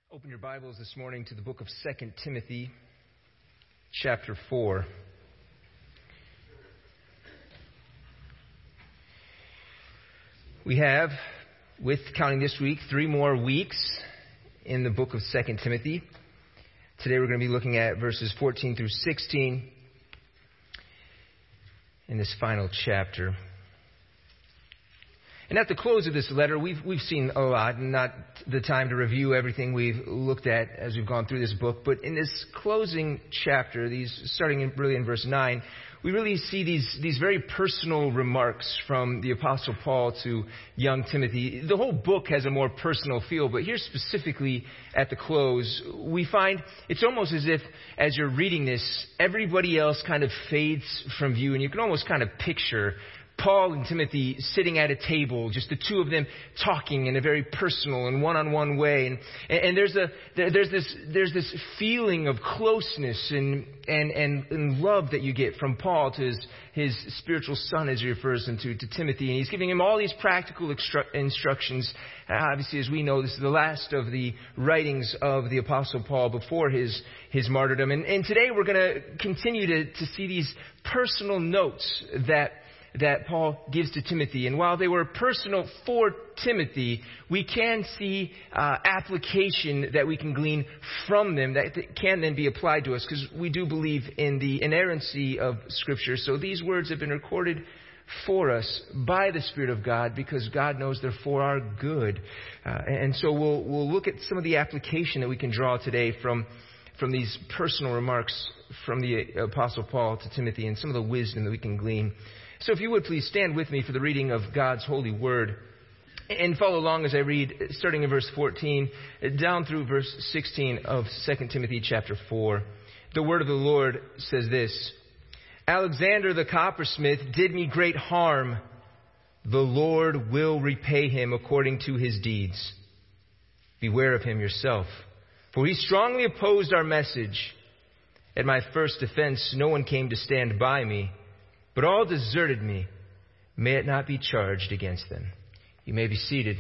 Open your Bibles this morning to the book of 2 Timothy, chapter 4. We have, with counting this week, 3 more weeks in the book of 2 Timothy. Today we're going to be looking at verses 14 through 16 in this final chapter. And at the close of this letter, we've seen a lot, and not the time to review everything we've looked at as we've gone through this book. But in this closing chapter, starting in verse 9, we really see these very personal remarks from the Apostle Paul to young Timothy. The whole book has a more personal feel, but here specifically at the close, we find it's almost as if, as you're reading this, everybody else kind of fades from view, and you can almost kind of picture Paul and Timothy sitting at a table, just the two of them talking in a very personal and one-on-one way, and there's this feeling of closeness and love that you get from Paul to his spiritual son, as he refers him to Timothy, and he's giving him all these practical instructions. Obviously, as we know, this is the last of the writings of the Apostle Paul before his martyrdom, and today we're going to continue to see these personal notes that Paul gives to Timothy. And while they were personal for Timothy, we can see application that we can glean from them that can then be applied to us, because we do believe in the inerrancy of Scripture. So these words have been recorded for us by the Spirit of God, because God knows they're for our good. And so we'll look at some of the application that we can draw today from these personal remarks from the Apostle Paul to Timothy, and some of the wisdom that we can glean. So if you would please stand with me for the reading of God's holy word, and follow along as I read, starting in verse 14 down through verse 16 of 2 Timothy chapter 4. The word of the Lord says this: Alexander the coppersmith did me great harm. The Lord will repay him according to his deeds. Beware of him yourself, for he strongly opposed our message. At my first defense, no one came to stand by me, but all deserted me. May it not be charged against them. You may be seated.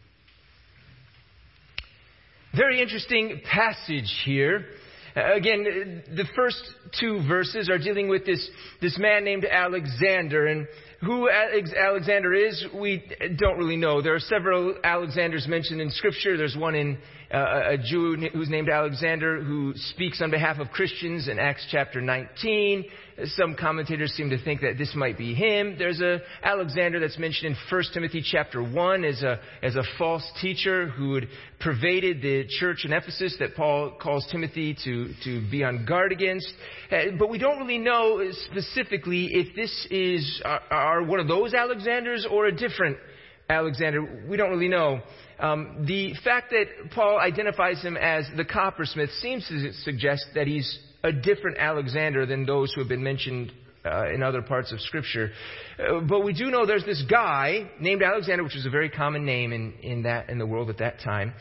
Very interesting passage here. Again, the first 2 verses are dealing with this man named Alexander. And who Alexander is, we don't really know. There are several Alexanders mentioned in Scripture. There's one in a Jew who's named Alexander, who speaks on behalf of Christians in Acts chapter 19. Some commentators seem to think that this might be him. There's a Alexander that's mentioned in 1 Timothy chapter 1 as a false teacher who had pervaded the church in Ephesus that Paul calls Timothy to be on guard against. But we don't really know specifically if this is are one of those Alexanders or a different Alexander. We don't really know. The fact that Paul identifies him as the coppersmith seems to suggest that he's a different Alexander than those who have been mentioned in other parts of Scripture. But we do know there's this guy named Alexander, which is a very common name in the world at that time,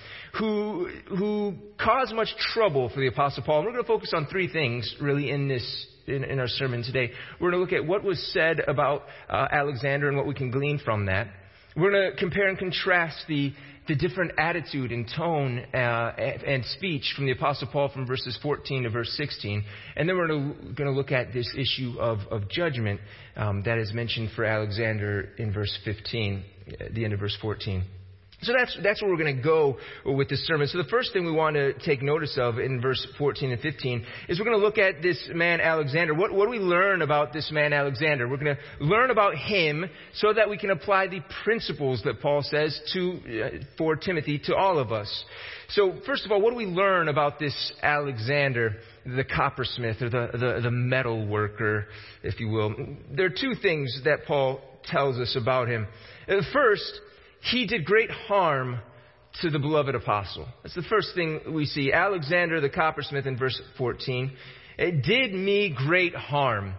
who caused much trouble for the Apostle Paul. And we're going to focus on 3 things really in our sermon today. We're going to look at what was said about Alexander and what we can glean from that. We're going to compare and contrast the different attitude and tone and speech from the Apostle Paul from verses 14 to verse 16. And then we're going to look at this issue of judgment that is mentioned for Alexander in verse 15, the end of verse 14. So that's where we're going to go with this sermon. So the first thing we want to take notice of in verse 14 and 15 is we're going to look at this man Alexander. What do we learn about this man Alexander? We're going to learn about him so that we can apply the principles that Paul says for Timothy to all of us. So first of all, what do we learn about this Alexander, the coppersmith or the metal worker, if you will? There are 2 things that Paul tells us about him. First, he did great harm to the beloved apostle. That's the first thing we see. Alexander the coppersmith in verse 14 did me great harm.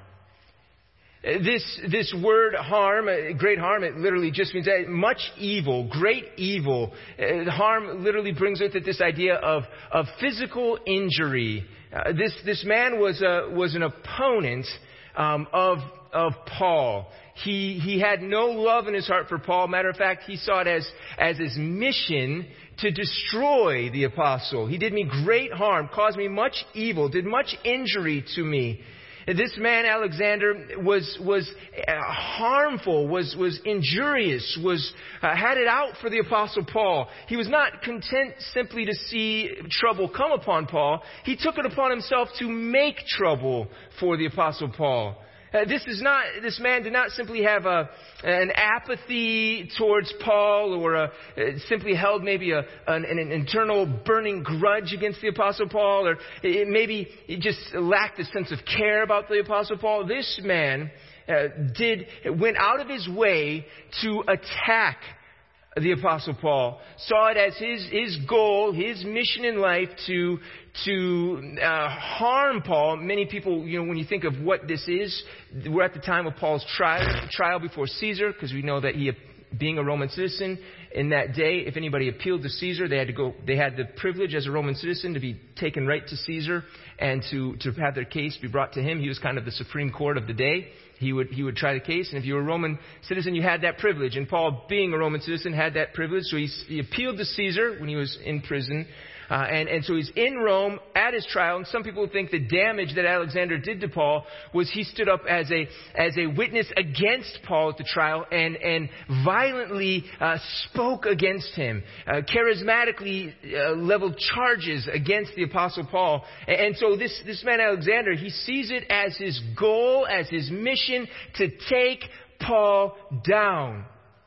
This word harm, great harm, it literally just means much evil, great evil. Harm literally brings with it this idea of physical injury. This man was an opponent of Paul. He had no love in his heart for Paul. Matter of fact, he saw it as his mission to destroy the apostle. He did me great harm, caused me much evil, did much injury to me. This man, Alexander, was harmful, was injurious, had it out for the apostle Paul. He was not content simply to see trouble come upon Paul. He took it upon himself to make trouble for the apostle Paul. This man did not simply have an apathy towards Paul, or simply held maybe an internal burning grudge against the apostle Paul, or maybe he just lacked a sense of care about the apostle Paul. This man went out of his way to attack the apostle Paul, saw it as his goal, his mission in life to harm Paul. Many people, when you think of what this is, we're at the time of Paul's trial before Caesar, because we know that he, being a Roman citizen in that day, if anybody appealed to Caesar, they had the privilege as a Roman citizen to be taken right to Caesar and to have their case be brought to him. He was kind of the Supreme Court of the day. He would try the case, and if you were a Roman citizen, you had that privilege. And Paul, being a Roman citizen, had that privilege. So he appealed to Caesar when he was in prison. And so he's in Rome at his trial, and some people think the damage that Alexander did to Paul was he stood up as a witness against Paul at the trial and violently spoke against him, charismatically leveled charges against the apostle Paul. And so this man Alexander, he sees it as his goal, as his mission to take Paul down.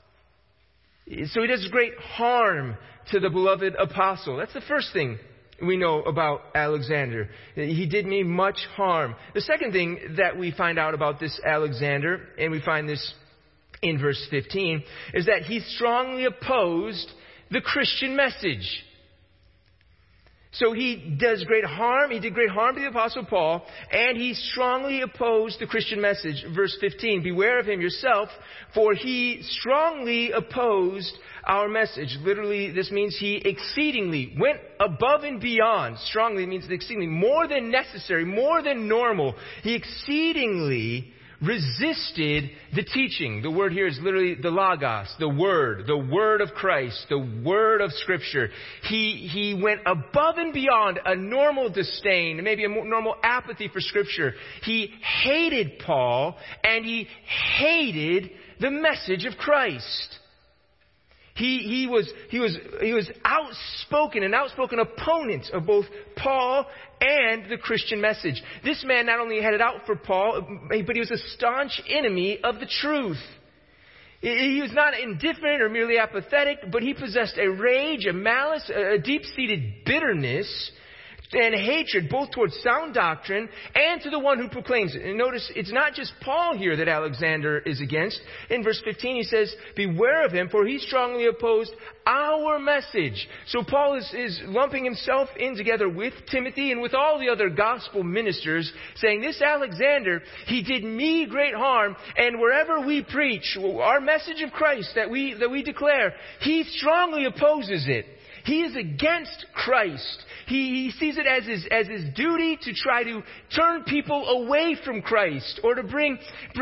So he does great harm to the beloved apostle. That's the first thing we know about Alexander. He did me much harm. The second thing that we find out about this Alexander, and we find this in verse 15, is that he strongly opposed the Christian message. So he does great harm. He did great harm to the apostle Paul, and he strongly opposed the Christian message. Verse 15, beware of him yourself, for he strongly opposed our message. Literally, this means he exceedingly went above and beyond. Strongly means exceedingly, more than necessary, more than normal. He exceedingly resisted the teaching. The word here is literally the logos, the word of Christ, the word of Scripture. He went above and beyond a normal disdain, maybe a normal apathy for Scripture. He hated Paul, and he hated the message of Christ. He was an outspoken opponent of both Paul and the Christian message. This man not only had it out for Paul, but he was a staunch enemy of the truth. He was not indifferent or merely apathetic, but he possessed a rage, a malice, a deep-seated bitterness and hatred, both towards sound doctrine and to the one who proclaims it. And notice, it's not just Paul here that Alexander is against. In verse 15, he says, beware of him, for he strongly opposed our message. So Paul is lumping himself in together with Timothy and with all the other gospel ministers, saying, this Alexander, he did me great harm, and wherever we preach our message of Christ that we declare, he strongly opposes it. He is against Christ. He sees it as his duty to try to turn people away from Christ, or to bring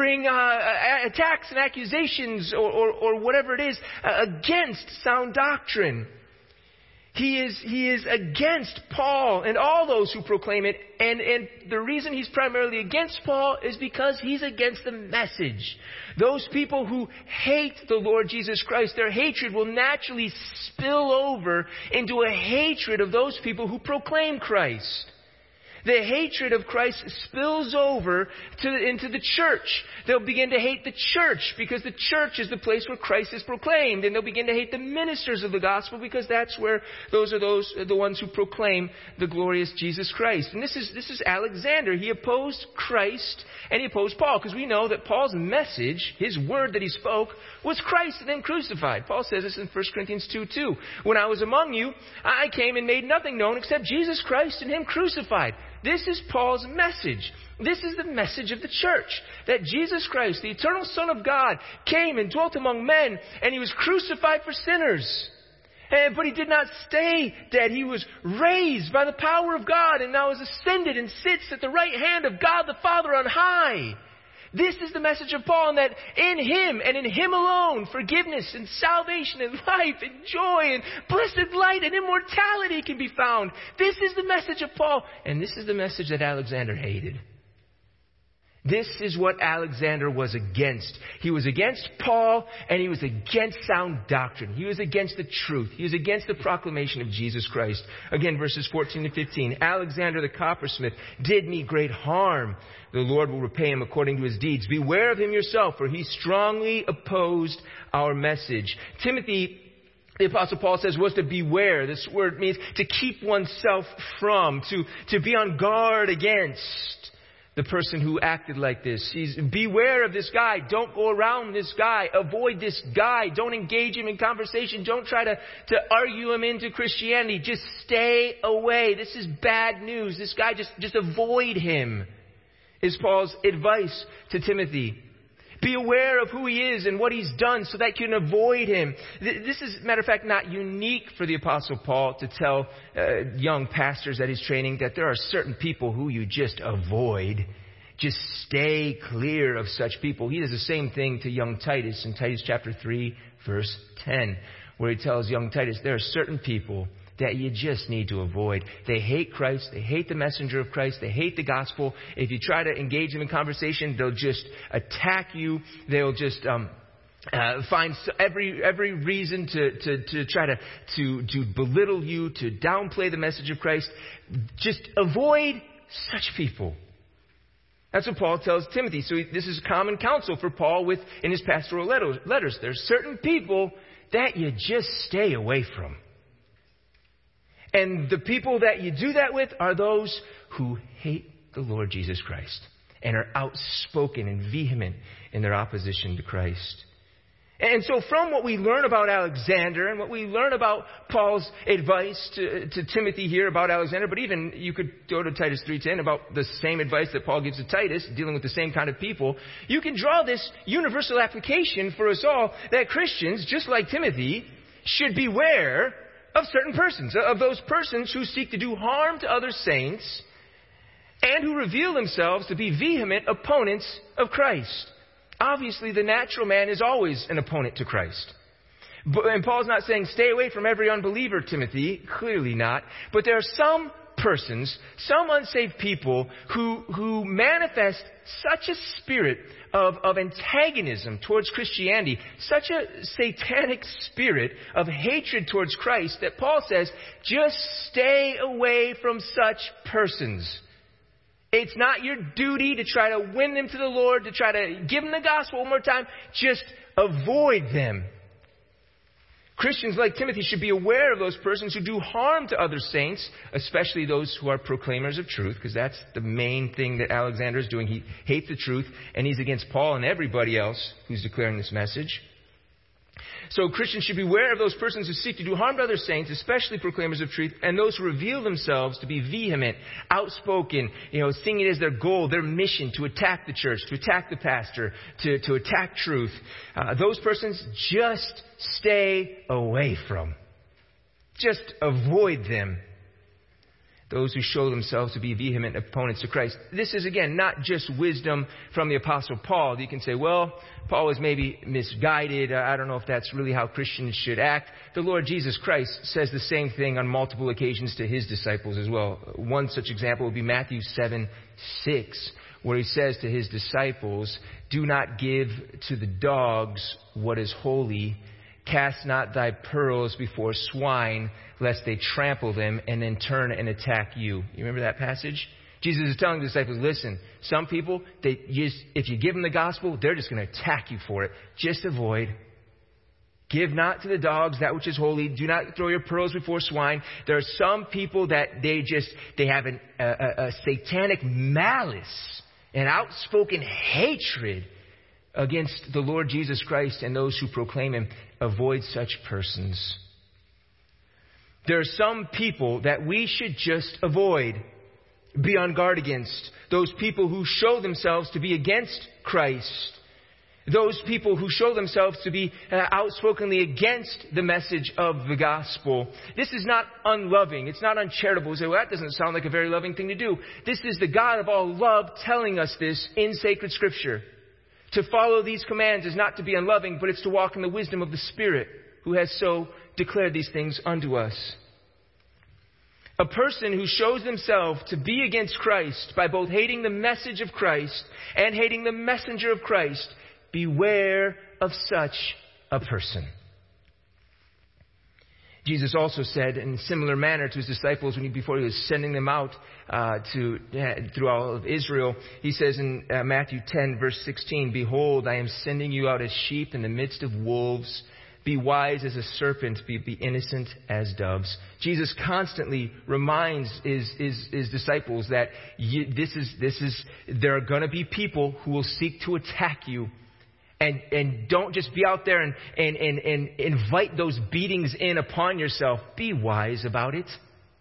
attacks and accusations or whatever it is against sound doctrine. He is against Paul and all those who proclaim it. And the reason he's primarily against Paul is because he's against the message. Those people who hate the Lord Jesus Christ, their hatred will naturally spill over into a hatred of those people who proclaim Christ. The hatred of Christ spills over into the church. They'll begin to hate the church because the church is the place where Christ is proclaimed. And they'll begin to hate the ministers of the gospel because that's where the ones who proclaim the glorious Jesus Christ. And this is Alexander. He opposed Christ and he opposed Paul, because we know that Paul's message, his word that he spoke, was Christ and then crucified. Paul says this in 1 Corinthians 2:2. When I was among you, I came and made nothing known except Jesus Christ and him crucified. This is Paul's message. This is the message of the church. That Jesus Christ, the eternal Son of God, came and dwelt among men, and he was crucified for sinners. But he did not stay dead. He was raised by the power of God, and now is ascended and sits at the right hand of God the Father on high. This is the message of Paul, and that in him and in him alone, forgiveness and salvation and life and joy and blessed light and immortality can be found. This is the message of Paul, and this is the message that Alexander hated. This is what Alexander was against. He was against Paul, and he was against sound doctrine. He was against the truth. He was against the proclamation of Jesus Christ. Again, verses 14 to 15. Alexander the coppersmith did me great harm. The Lord will repay him according to his deeds. Beware of him yourself, for he strongly opposed our message. Timothy, the Apostle Paul says, was to beware. This word means to keep oneself from, to be on guard against the person who acted like this. Beware of this guy. Don't go around this guy. Avoid this guy. Don't engage him in conversation. Don't try to argue him into Christianity. Just stay away. This is bad news. This guy, just avoid him, is Paul's advice to Timothy. Be aware of who he is and what he's done so that you can avoid him. This is, matter of fact, not unique for the Apostle Paul to tell young pastors at his training that there are certain people who you just avoid. Just stay clear of such people. He does the same thing to young Titus in Titus chapter 3, verse 10, where he tells young Titus there are certain people that you just need to avoid. They hate Christ. They hate the messenger of Christ. They hate the gospel. If you try to engage them in conversation, they'll just attack you. They'll just find every reason to try to belittle you, to downplay the message of Christ. Just avoid such people. That's what Paul tells Timothy. So this is common counsel for Paul in his pastoral letters. There's certain people that you just stay away from. And the people that you do that with are those who hate the Lord Jesus Christ and are outspoken and vehement in their opposition to Christ. And so from what we learn about Alexander and what we learn about Paul's advice to Timothy here about Alexander, but even you could go to Titus 3:10 about the same advice that Paul gives to Titus, dealing with the same kind of people, you can draw this universal application for us all that Christians, just like Timothy, should beware of certain persons, of those persons who seek to do harm to other saints and who reveal themselves to be vehement opponents of Christ. Obviously, the natural man is always an opponent to Christ. And Paul's not saying stay away from every unbeliever, Timothy. Clearly not. But there are some persons, some unsaved people who manifest such a spirit of antagonism towards Christianity, such a satanic spirit of hatred towards Christ that Paul says, just stay away from such persons. It's not your duty to try to win them to the Lord, to try to give them the gospel one more time. Just avoid them. Christians like Timothy should be aware of those persons who do harm to other saints, especially those who are proclaimers of truth, because that's the main thing that Alexander is doing. He hates the truth, and he's against Paul and everybody else who's declaring this message. So Christians should beware of those persons who seek to do harm to other saints, especially proclaimers of truth, and those who reveal themselves to be vehement, outspoken, seeing it as their goal, their mission to attack the church, to attack the pastor, to attack truth. Those persons, just stay away from. Just avoid them. Those who show themselves to be vehement opponents to Christ. This is, again, not just wisdom from the Apostle Paul. You can say, well, Paul was maybe misguided. I don't know if that's really how Christians should act. The Lord Jesus Christ says the same thing on multiple occasions to his disciples as well. One such example would be Matthew 7:6, where he says to his disciples, do not give to the dogs what is holy. Cast not thy pearls before swine, lest they trample them and then turn and attack you. You remember that passage? Jesus is telling the disciples, listen, some people, if you give them the gospel, they're just going to attack you for it. Just avoid. Give not to the dogs that which is holy. Do not throw your pearls before swine. There are some people that they have a satanic malice, an outspoken hatred against the Lord Jesus Christ and those who proclaim him. Avoid such persons. There are some people that we should just avoid, be on guard against. Those people who show themselves to be against Christ. Those people who show themselves to be outspokenly against the message of the gospel. This is not unloving. It's not uncharitable. We say, well, that doesn't sound like a very loving thing to do. This is the God of all love telling us this in sacred scripture. To follow these commands is not to be unloving, but it's to walk in the wisdom of the Spirit, who has so declared these things unto us. A person who shows themselves to be against Christ by both hating the message of Christ and hating the messenger of Christ, beware of such a person. Jesus also said in a similar manner to his disciples before he was sending them out through all of Israel. He says in Matthew 10, verse 16, "Behold, I am sending you out as sheep in the midst of wolves. Be wise as a serpent, be innocent as doves." Jesus constantly reminds his disciples that there are going to be people who will seek to attack you. And don't just be out there and invite those beatings in upon yourself. Be wise about it.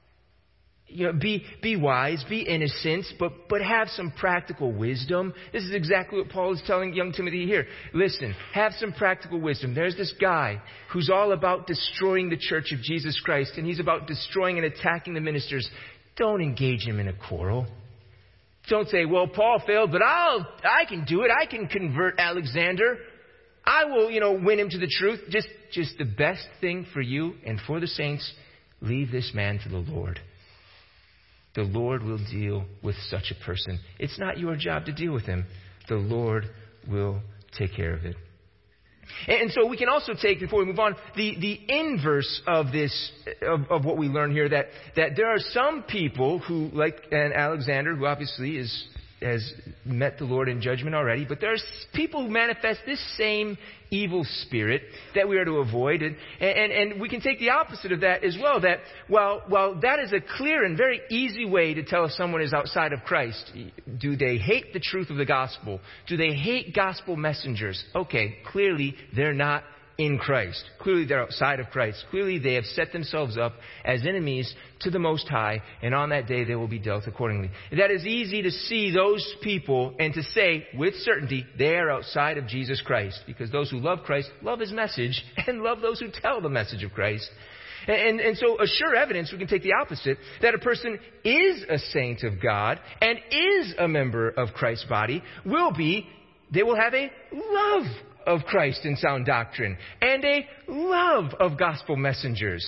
Be wise, be innocent, but have some practical wisdom. This is exactly what Paul is telling young Timothy here. Listen, have some practical wisdom. There's this guy who's all about destroying the church of Jesus Christ, and he's about destroying and attacking the ministers. Don't engage him in a quarrel. Don't say, well, Paul failed, but I can do it. I can convert Alexander. I will, win him to the truth. Just the best thing for you and for the saints, leave this man to the Lord. The Lord will deal with such a person. It's not your job to deal with him. The Lord will take care of it. And so we can also take, before we move on, the inverse of this, of what we learn here, that there are some people who, like Alexander, who obviously has met the Lord in judgment already, but there's people who manifest this same evil spirit that we are to avoid. And we can take the opposite of that as well, that while that is a clear and very easy way to tell if someone is outside of Christ, do they hate the truth of the gospel? Do they hate gospel messengers? Okay, clearly they're not in Christ. Clearly they're outside of Christ. Clearly they have set themselves up as enemies to the Most High, and on that day they will be dealt accordingly. That is easy to see those people and to say with certainty they are outside of Jesus Christ, because those who love Christ love his message and love those who tell the message of Christ. And so a sure evidence, we can take the opposite, that a person is a saint of God and is a member of Christ's body, they will have a love of Christ and sound doctrine, and a love of gospel messengers.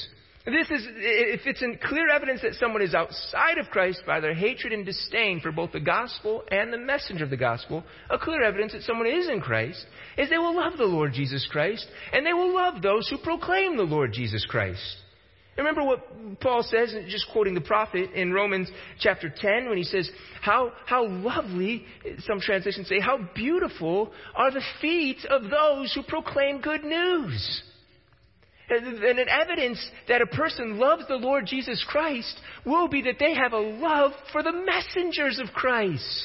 If it's in clear evidence that someone is outside of Christ by their hatred and disdain for both the gospel and the messenger of the gospel, a clear evidence that someone is in Christ is they will love the Lord Jesus Christ, and they will love those who proclaim the Lord Jesus Christ. Remember what Paul says, just quoting the prophet in Romans chapter 10, when he says, how lovely, some translations say, how beautiful are the feet of those who proclaim good news. And an evidence that a person loves the Lord Jesus Christ will be that they have a love for the messengers of Christ.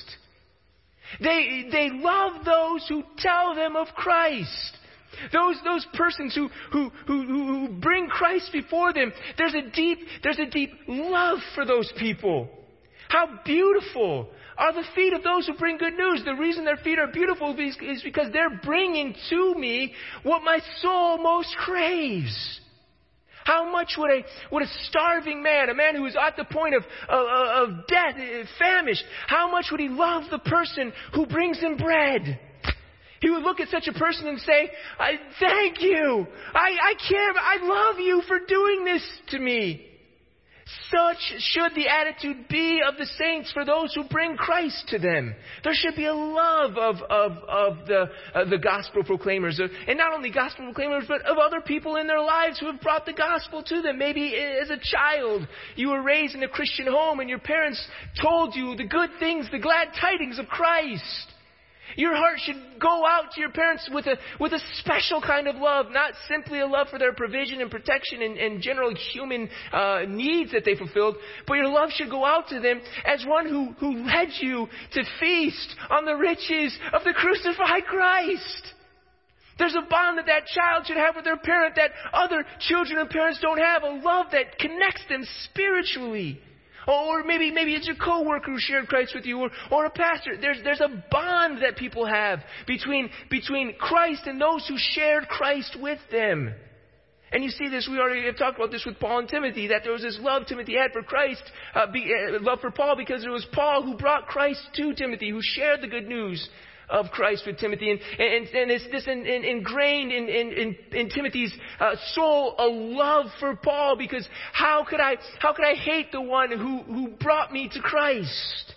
They love those who tell them of Christ. Those persons who bring Christ before them, there's a deep love for those people. How beautiful are the feet of those who bring good news. The reason their feet are beautiful is because they're bringing to me what my soul most craves. How much would a starving man, a man who is at the point of death, famished, how much would he love the person who brings him bread? He would look at such a person and say, thank you. I care. I love you for doing this to me. Such should the attitude be of the saints for those who bring Christ to them. There should be a love of the gospel proclaimers, and not only gospel proclaimers, but of other people in their lives who have brought the gospel to them. Maybe as a child, you were raised in a Christian home and your parents told you the good things, the glad tidings of Christ. Your heart should go out to your parents with a special kind of love, not simply a love for their provision and protection and general human needs that they fulfilled, but your love should go out to them as one who led you to feast on the riches of the crucified Christ. There's a bond that child should have with their parent that other children and parents don't have, a love that connects them spiritually. Or maybe it's your coworker who shared Christ with you, or a pastor. There's a bond that people have between Christ and those who shared Christ with them. And you see this, we already have talked about this with Paul and Timothy, that there was this love Timothy had for Christ, love for Paul, because it was Paul who brought Christ to Timothy, who shared the good news of Christ with Timothy. And it's ingrained in Timothy's soul a love for Paul, because how could I hate the one who brought me to Christ?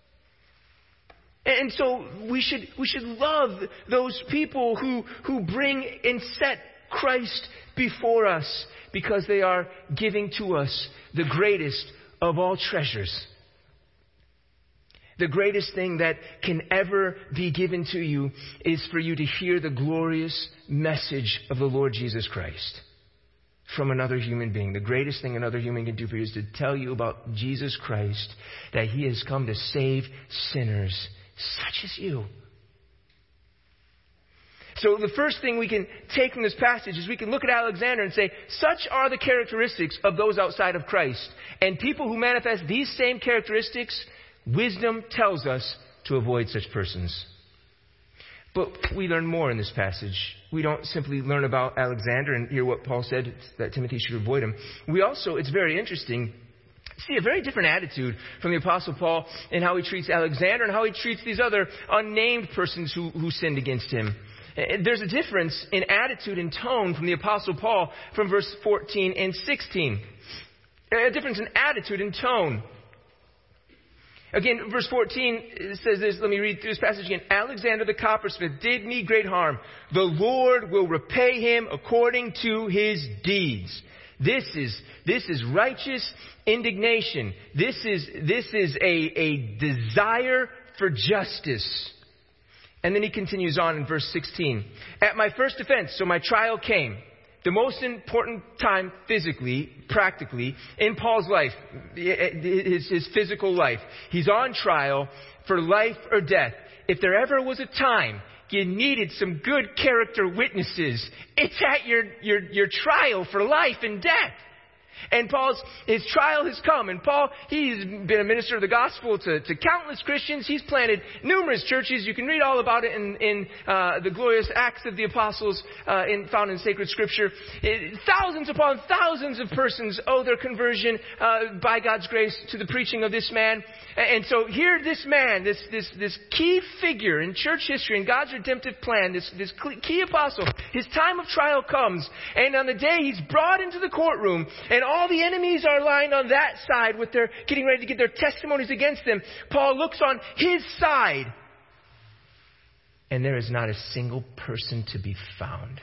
And so we should love those people who bring and set Christ before us, because they are giving to us the greatest of all treasures. The greatest thing that can ever be given to you is for you to hear the glorious message of the Lord Jesus Christ from another human being. The greatest thing another human can do for you is to tell you about Jesus Christ, that He has come to save sinners such as you. So the first thing we can take from this passage is we can look at Alexander and say, such are the characteristics of those outside of Christ. And people who manifest these same characteristics, wisdom tells us to avoid such persons. But we learn more in this passage. We don't simply learn about Alexander and hear what Paul said, that Timothy should avoid him. We also, it's very interesting, see a very different attitude from the Apostle Paul in how he treats Alexander and how he treats these other unnamed persons who sinned against him. There's a difference in attitude and tone from the Apostle Paul from verse 14 and 16. A difference in attitude and tone. Again, verse 14 says this. Let me read through this passage again. Alexander the coppersmith did me great harm. The Lord will repay him according to his deeds. This is righteous indignation. This is a desire for justice. And then he continues on in verse 16. At my first offense, so my trial came. The most important time physically, practically, in Paul's life, his physical life. He's on trial for life or death. If there ever was a time you needed some good character witnesses, it's at your trial for life and death. And his trial has come. And Paul, he's been a minister of the gospel to countless Christians. He's planted numerous churches. You can read all about it in the glorious Acts of the Apostles found in sacred scripture. Thousands upon thousands of persons owe their conversion by God's grace to the preaching of this man. And so here this man, this key figure in church history, in God's redemptive plan, this key apostle, his time of trial comes. And on the day he's brought into the courtroom, and all the enemies are lying on that side with their getting ready to get their testimonies against them, Paul looks on his side, and there is not a single person to be found.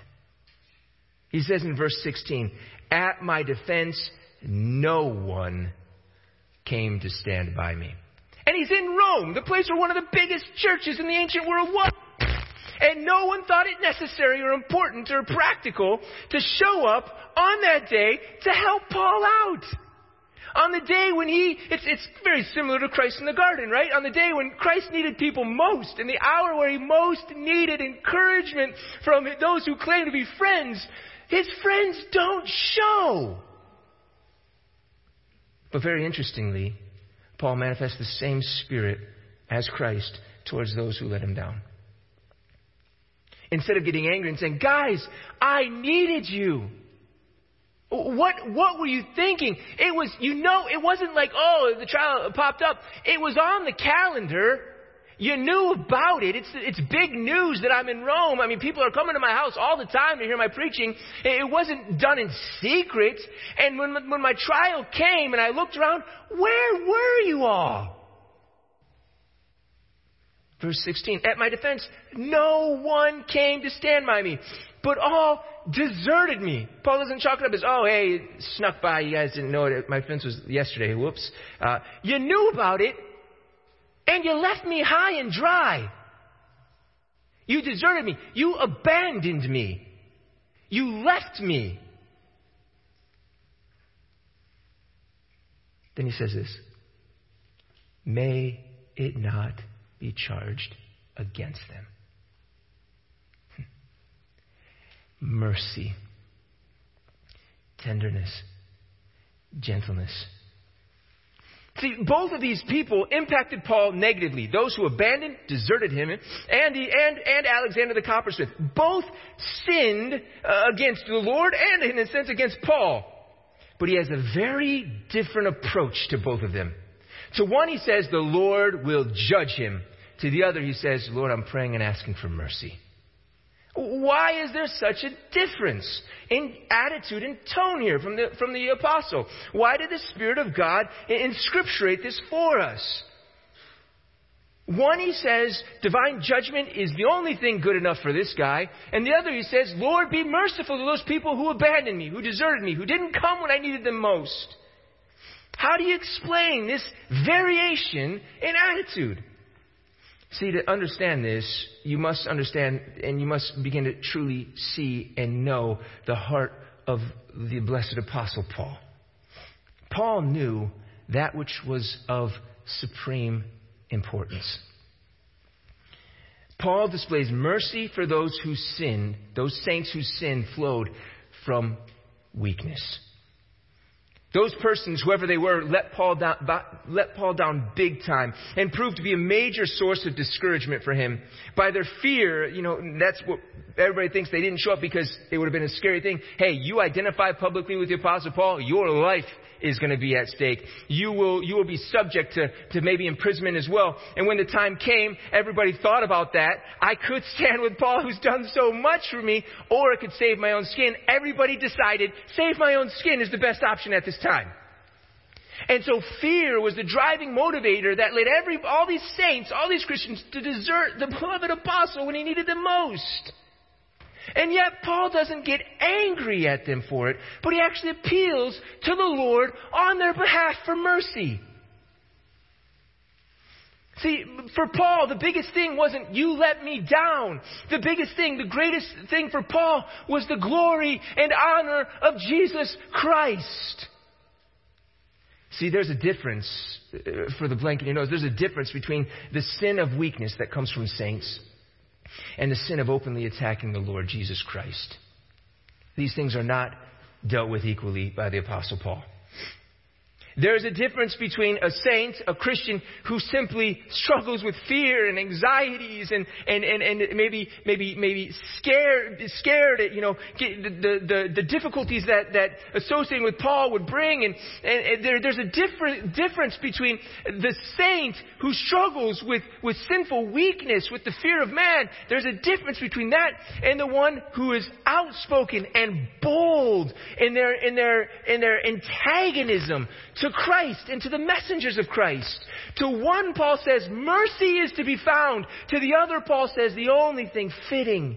He says in verse 16, at my defense, no one came to stand by me. And he's in Rome, the place where one of the biggest churches in the ancient world was. And no one thought it necessary or important or practical to show up on that day to help Paul out. On the day when it's very similar to Christ in the garden, right? On the day when Christ needed people most, in the hour where he most needed encouragement from those who claim to be friends, his friends don't show. But very interestingly, Paul manifests the same spirit as Christ towards those who let him down. Instead of getting angry and saying, guys, I needed you. What were you thinking? It was, it wasn't like, oh, the trial popped up. It was on the calendar. You knew about it. It's big news that I'm in Rome. I mean, people are coming to my house all the time to hear my preaching. It wasn't done in secret. And when my trial came and I looked around, where were you all? Verse 16, at my defense, no one came to stand by me, but all deserted me. Paul doesn't chalk it up as, oh, hey, snuck by. You guys didn't know it. My offense was yesterday. Whoops. You knew about it, and you left me high and dry. You deserted me. You abandoned me. You left me. Then he says this, may it not be charged against them. Mercy, tenderness, gentleness. See, both of these people impacted Paul negatively. Those who abandoned, deserted him, and Alexander the coppersmith. Both sinned against the Lord and, in a sense, against Paul. But he has a very different approach to both of them. To one, he says, the Lord will judge him. To the other, he says, Lord, I'm praying and asking for mercy. Why is there such a difference in attitude and tone here from the apostle? Why did the Spirit of God inscripturate this for us? One, he says, divine judgment is the only thing good enough for this guy. And the other, he says, Lord, be merciful to those people who abandoned me, who deserted me, who didn't come when I needed them most. How do you explain this variation in attitude? See, to understand this, you must understand and you must begin to truly see and know the heart of the blessed apostle Paul. Paul knew that which was of supreme importance. Paul displays mercy for those who sin, those saints whose sin flowed from weakness. Those persons, whoever they were, let Paul down big time and proved to be a major source of discouragement for him. By their fear, that's what everybody thinks. They didn't show up because it would have been a scary thing. Hey, you identify publicly with the Apostle Paul, your life is going to be at stake. You will be subject to maybe imprisonment as well. And when the time came, everybody thought about that. I could stand with Paul, who's done so much for me, or I could save my own skin. Everybody decided save my own skin is the best option at this time. And so fear was the driving motivator that led all these saints, all these Christians, to desert the beloved apostle when he needed them most. And yet Paul doesn't get angry at them for it, but he actually appeals to the Lord on their behalf for mercy. See, for Paul, the biggest thing wasn't you let me down. The biggest thing, the greatest thing for Paul was the glory and honor of Jesus Christ. See, there's a difference, for the blank in your nose, there's a difference between the sin of weakness that comes from saints and the sin of openly attacking the Lord Jesus Christ. These things are not dealt with equally by the Apostle Paul. There's a difference between a saint, a Christian, who simply struggles with fear and anxieties and maybe scared at, the difficulties that associating with Paul would bring. And there's a difference between the saint who struggles with sinful weakness, with the fear of man. There's a difference between that and the one who is outspoken and bold in their antagonism to Christ and to the messengers of Christ. To one, Paul says, mercy is to be found. To the other, Paul says, the only thing fitting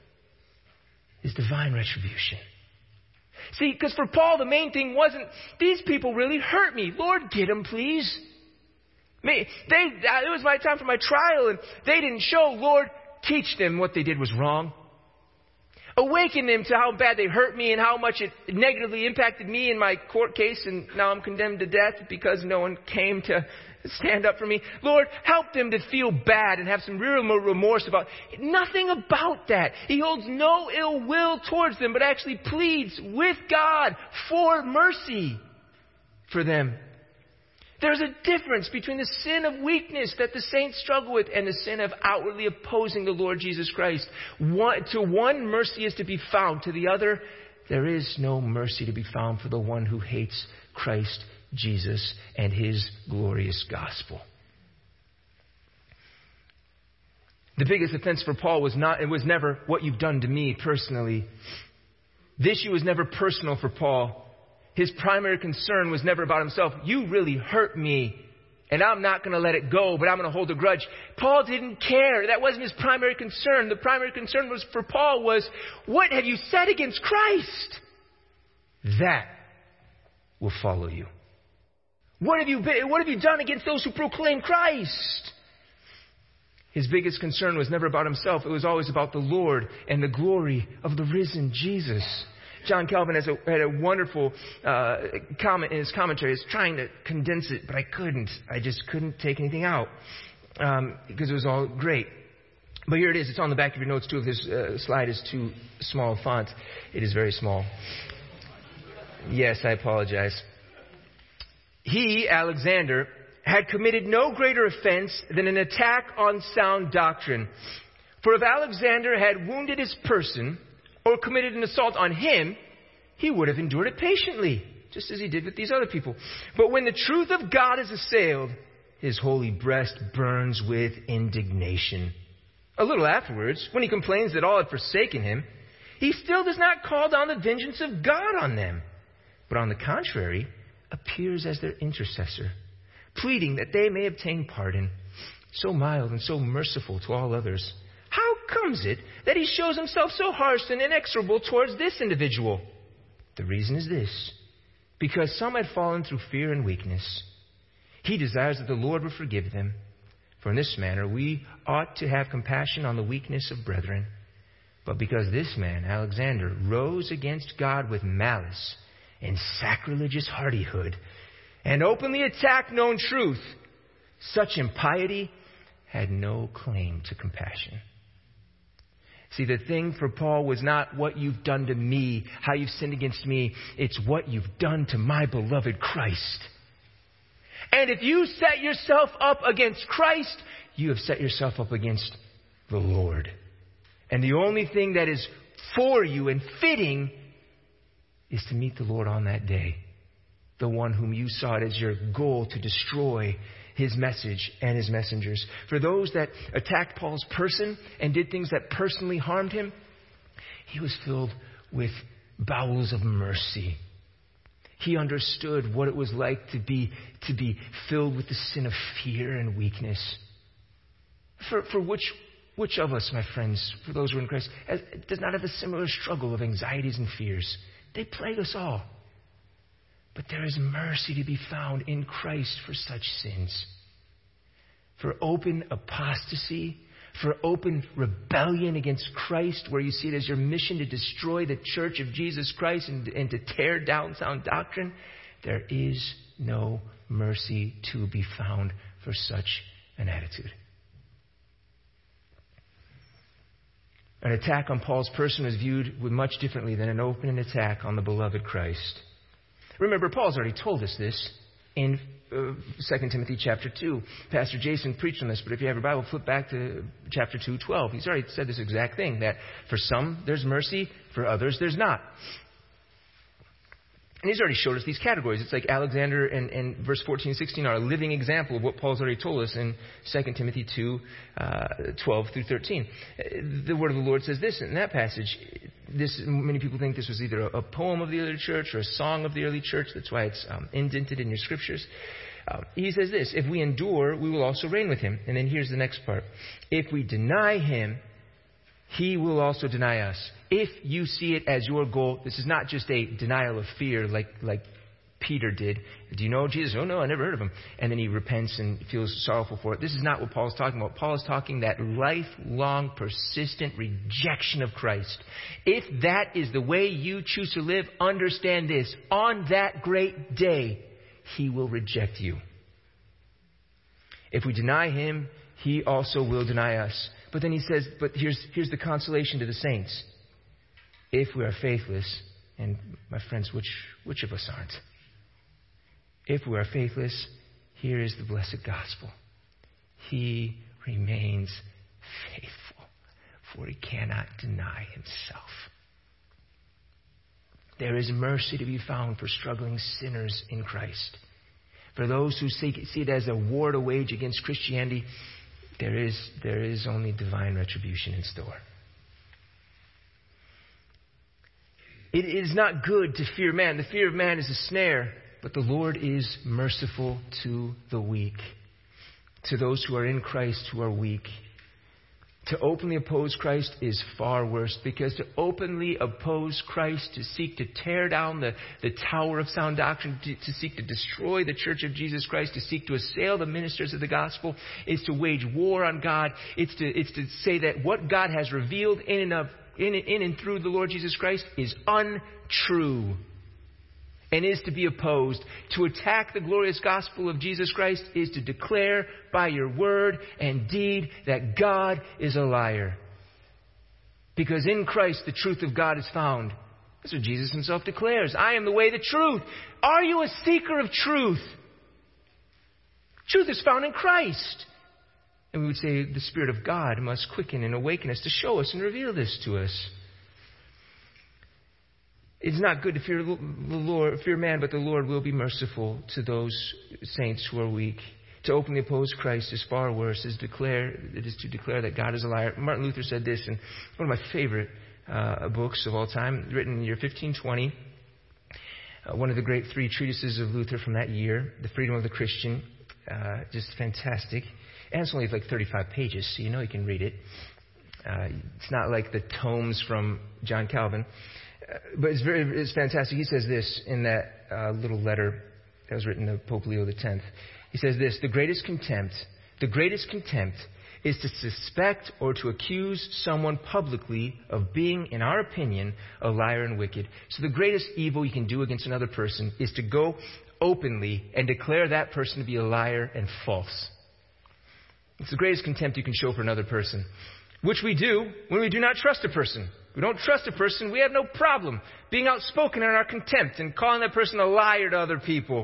is divine retribution. See, because for Paul, the main thing wasn't, these people really hurt me. Lord, get them, please. It was my time for my trial, and they didn't show. Lord, teach them what they did was wrong. Awaken them to how bad they hurt me and how much it negatively impacted me in my court case, and now I'm condemned to death because no one came to stand up for me. Lord, help them to feel bad and have some real remorse about it. Nothing about that. He holds no ill will towards them, but actually pleads with God for mercy for them. There's a difference between the sin of weakness that the saints struggle with and the sin of outwardly opposing the Lord Jesus Christ. To one, mercy is to be found. To the other, there is no mercy to be found for the one who hates Christ Jesus and his glorious gospel. The biggest offense for Paul was never what you've done to me personally. The issue was never personal for Paul. His primary concern was never about himself. You really hurt me, and I'm not going to let it go, but I'm going to hold a grudge. Paul didn't care. That wasn't his primary concern. The primary concern for Paul was, what have you said against Christ? That will follow you. What have you done against those who proclaim Christ? His biggest concern was never about himself. It was always about the Lord and the glory of the risen Jesus. John Calvin had a wonderful comment in his commentary. He's trying to condense it, but I couldn't. I just couldn't take anything out because it was all great. But here it is. It's on the back of your notes too. If this slide is too small font, it is very small. Yes, I apologize. He, Alexander, had committed no greater offense than an attack on sound doctrine. For if Alexander had wounded his person or committed an assault on him, he would have endured it patiently, just as he did with these other people. But when the truth of God is assailed, his holy breast burns with indignation. A little afterwards, when he complains that all had forsaken him, he still does not call down the vengeance of God on them, but on the contrary, appears as their intercessor, pleading that they may obtain pardon, so mild and so merciful to all others. How comes it that he shows himself so harsh and inexorable towards this individual? The reason is this: because some had fallen through fear and weakness. He desires that the Lord would forgive them. For in this manner we ought to have compassion on the weakness of brethren. But because this man, Alexander, rose against God with malice and sacrilegious hardihood, and openly attacked known truth, such impiety had no claim to compassion. See, the thing for Paul was not what you've done to me, how you've sinned against me. It's what you've done to my beloved Christ. And if you set yourself up against Christ, you have set yourself up against the Lord. And the only thing that is for you and fitting is to meet the Lord on that day. The one whom you saw it as your goal to destroy his message and his messengers. For those that attacked Paul's person and did things that personally harmed him, he was filled with bowels of mercy. He understood what it was like to be filled with the sin of fear and weakness. For which of us, my friends, for those who are in Christ, does not have a similar struggle of anxieties and fears? They plague us all. But there is mercy to be found in Christ for such sins. For open apostasy, for open rebellion against Christ, where you see it as your mission to destroy the church of Jesus Christ and to tear down sound doctrine, there is no mercy to be found for such an attitude. An attack on Paul's person was viewed much differently than an open attack on the beloved Christ. Remember, Paul's already told us this in 2 Timothy chapter 2. Pastor Jason preached on this, but if you have your Bible, flip back to chapter 2:12. He's already said this exact thing, that for some there's mercy, for others there's not. And he's already showed us these categories. It's like Alexander and verse 14 and 16 are a living example of what Paul's already told us in 2 Timothy 2, 12 through 13. The word of the Lord says this in that passage. Many people think this was either a poem of the early church or a song of the early church. That's why it's indented in your scriptures. He says this: if we endure, we will also reign with him. And then here's the next part. If we deny him, he will also deny us. If you see it as your goal, this is not just a denial of fear like Peter did. Do you know Jesus? Oh no, I never heard of him. And then he repents and feels sorrowful for it. This is not what Paul is talking about. Paul is talking that lifelong, persistent rejection of Christ. If that is the way you choose to live, understand this. On that great day, he will reject you. If we deny him, he also will deny us. But then he says, but here's the consolation to the saints. If we are faithless, and my friends, which of us aren't? If we are faithless, here is the blessed gospel. He remains faithful, for he cannot deny himself. There is mercy to be found for struggling sinners in Christ. For those who see it as a war to wage against Christianity, there is only divine retribution in store. It is not good to fear man. The fear of man is a snare, but the Lord is merciful to the weak, to those who are in Christ who are weak. To openly oppose Christ is far worse, because to openly oppose Christ, to seek to tear down the tower of sound doctrine, to seek to destroy the church of Jesus Christ, to seek to assail the ministers of the gospel, is to wage war on God. It's to say that what God has revealed in and through the Lord Jesus Christ is untrue and is to be opposed. To attack the glorious gospel of Jesus Christ is to declare by your word and deed that God is a liar. Because in Christ the truth of God is found. That's what Jesus himself declares. I am the way, the truth. Are you a seeker of truth? Truth is found in Christ. And we would say the Spirit of God must quicken and awaken us to show us and reveal this to us. It's not good to fear man, but the Lord will be merciful to those saints who are weak. To openly oppose Christ is far worse. It is to declare that God is a liar. Martin Luther said this in one of my favorite books of all time, written in the year 1520. One of the great 3 treatises of Luther from that year, The Freedom of the Christian. Just fantastic. And it's only like 35 pages, so you know you can read it. It's not like the tomes from John Calvin. But it's fantastic. He says this in that little letter that was written to Pope Leo X. He says this: the greatest contempt is to suspect or to accuse someone publicly of being, in our opinion, a liar and wicked. So the greatest evil you can do against another person is to go openly and declare that person to be a liar and false. It's the greatest contempt you can show for another person, which we do when we do not trust a person. We don't trust a person, we have no problem being outspoken in our contempt and calling that person a liar to other people.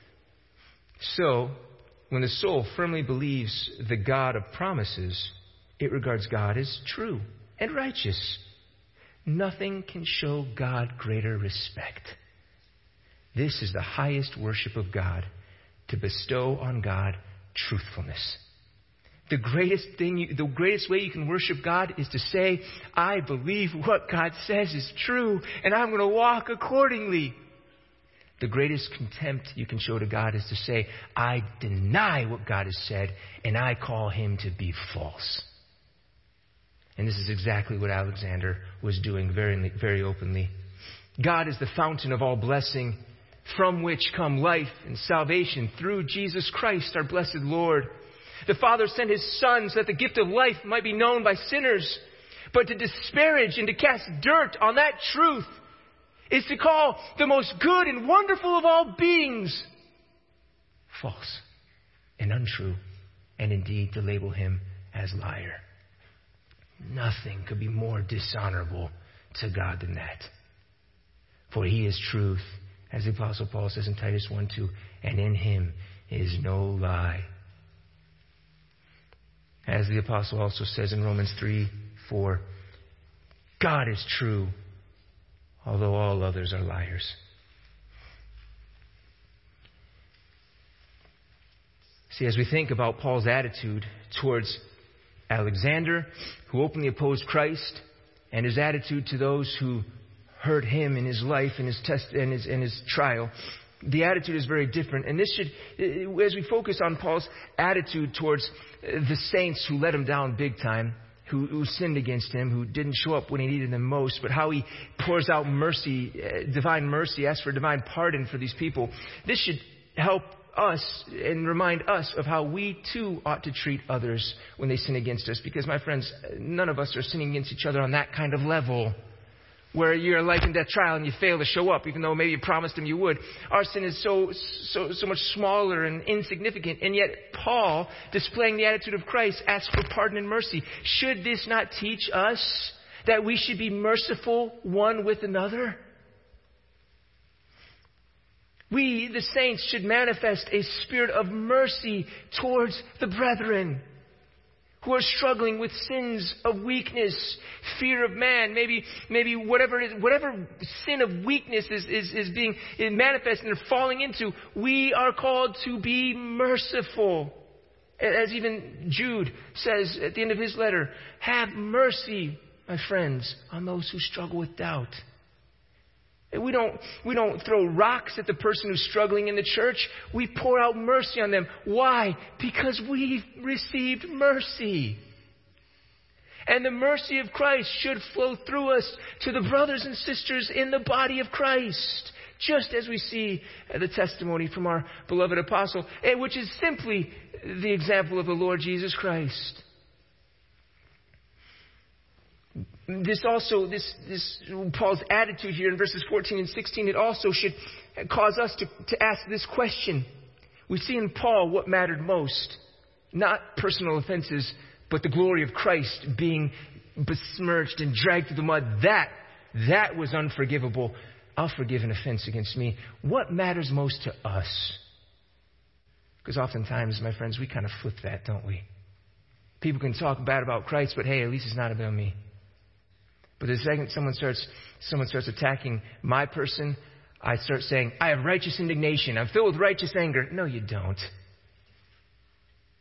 So, when the soul firmly believes the God of promises, it regards God as true and righteous. Nothing can show God greater respect. This is the highest worship of God, to bestow on God truthfulness. The greatest way you can worship God is to say, I believe what God says is true, and I'm going to walk accordingly. The greatest contempt you can show to God is to say, I deny what God has said, and I call him to be false. And this is exactly what Alexander was doing very, very openly. God is the fountain of all blessing, from which come life and salvation through Jesus Christ, our blessed Lord. The Father sent his Son so that the gift of life might be known by sinners. But to disparage and to cast dirt on that truth is to call the most good and wonderful of all beings false and untrue, and indeed to label him as liar. Nothing could be more dishonorable to God than that. For he is truth, as the Apostle Paul says in Titus 1:2, and in him is no lie. As the Apostle also says in Romans 3:4, God is true, although all others are liars. See, as we think about Paul's attitude towards Alexander, who openly opposed Christ, and his attitude to those who hurt him in his life and his trial, the attitude is very different. And this should, as we focus on Paul's attitude towards the saints who let him down big time, who sinned against him, who didn't show up when he needed them most, but how he pours out mercy, divine mercy, asks for divine pardon for these people. This should help us and remind us of how we too ought to treat others when they sin against us. Because, my friends, none of us are sinning against each other on that kind of level, where you're life and death trial and you fail to show up, even though maybe you promised him you would. Our sin is so much smaller and insignificant. And yet Paul, displaying the attitude of Christ, asks for pardon and mercy. Should this not teach us that we should be merciful one with another? We, the saints, should manifest a spirit of mercy towards the brethren who are struggling with sins of weakness, fear of man, maybe whatever sin of weakness is being manifested and falling into. We are called to be merciful. As even Jude says at the end of his letter, have mercy, my friends, on those who struggle with doubt. We don't throw rocks at the person who's struggling in the church. We pour out mercy on them. Why? Because we've received mercy. And the mercy of Christ should flow through us to the brothers and sisters in the body of Christ. Just as we see the testimony from our beloved apostle, which is simply the example of the Lord Jesus Christ. This Paul's attitude here in verses 14 and 16, it also should cause us to ask this question. We see in Paul what mattered most. Not personal offenses, but the glory of Christ being besmirched and dragged through the mud. That was unforgivable. I'll forgive an offense against me. What matters most to us? Because oftentimes, my friends, we kind of flip that, don't we? People can talk bad about Christ, but hey, at least it's not about me. But the second someone starts attacking my person, I start saying, I have righteous indignation. I'm filled with righteous anger. No, you don't.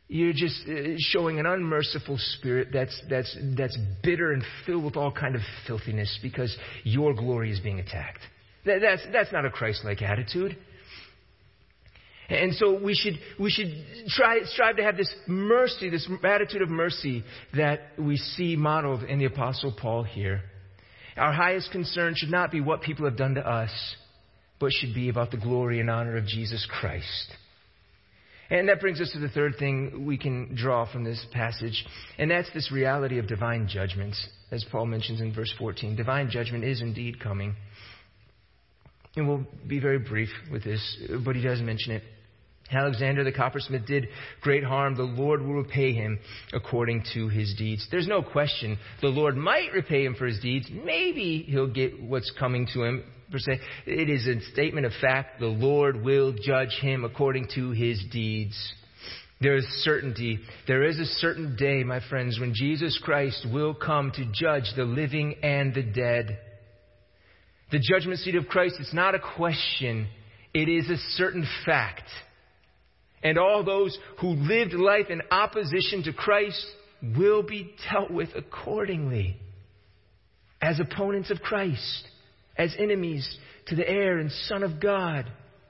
You're just showing an unmerciful spirit that's bitter and filled with all kind of filthiness because your glory is being attacked. That's not a Christ-like attitude. And so we should strive to have this mercy, this attitude of mercy that we see modeled in the Apostle Paul here. Our highest concern should not be what people have done to us, but should be about the glory and honor of Jesus Christ. And that brings us to the third thing we can draw from this passage, and that's this reality of divine judgment, as Paul mentions in verse 14. Divine judgment is indeed coming. And we'll be very brief with this, but he does mention it. Alexander the coppersmith did great harm. The Lord will repay him according to his deeds. There's no question the Lord might repay him for his deeds. Maybe he'll get what's coming to him, per se. It is a statement of fact. The Lord will judge him according to his deeds. There is certainty. There is a certain day, my friends, when Jesus Christ will come to judge the living and the dead. The judgment seat of Christ is not a question. It is a certain fact. And all those who lived life in opposition to Christ will be dealt with accordingly. As opponents of Christ. As enemies to the heir and Son of God.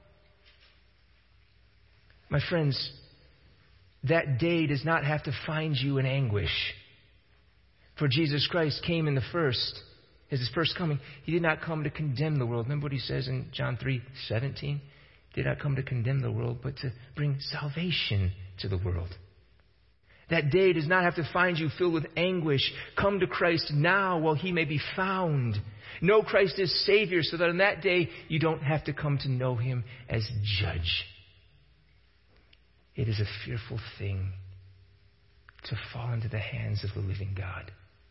My friends, that day does not have to find you in anguish. For Jesus Christ came in the first. As his first coming, he did not come to condemn the world. Remember what he says in John 3:17? Did not come to condemn the world, but to bring salvation to the world. That day does not have to find you filled with anguish. Come to Christ now while he may be found. Know Christ as Savior so that on that day you don't have to come to know him as judge. It is a fearful thing to fall into the hands of the living God.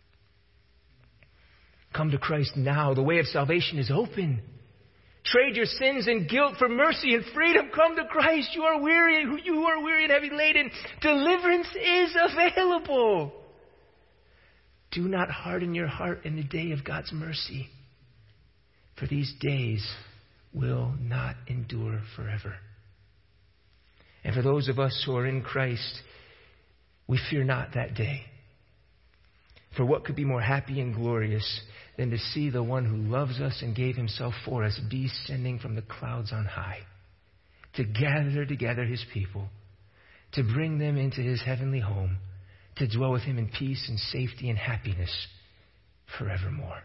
Come to Christ now. The way of salvation is open. Trade your sins and guilt for mercy and freedom. Come to Christ. You are weary and heavy laden. Deliverance is available. Do not harden your heart in the day of God's mercy, for these days will not endure forever. And for those of us who are in Christ, we fear not that day. For what could be more happy and glorious than to see the one who loves us and gave himself for us descending from the clouds on high, to gather together his people, to bring them into his heavenly home, to dwell with him in peace and safety and happiness forevermore.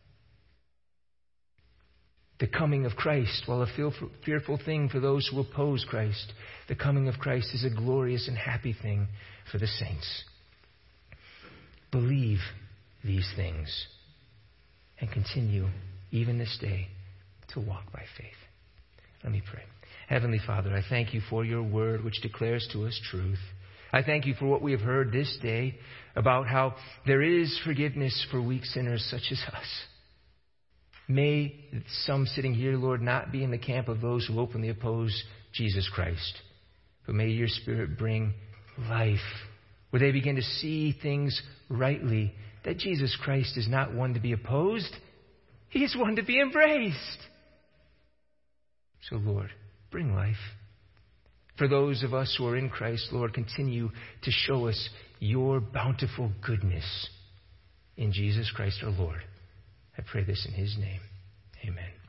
The coming of Christ, while a fearful thing for those who oppose Christ, the coming of Christ is a glorious and happy thing for the saints. Believe these things and continue, even this day, to walk by faith. Let me pray. Heavenly Father, I thank you for your word which declares to us truth. I thank you for what we have heard this day about how there is forgiveness for weak sinners such as us. May some sitting here, Lord, not be in the camp of those who openly oppose Jesus Christ, but may your Spirit bring life where they begin to see things rightly, that Jesus Christ is not one to be opposed. He is one to be embraced. So, Lord, bring life. For those of us who are in Christ, Lord, continue to show us your bountiful goodness in Jesus Christ our Lord. I pray this in his name. Amen.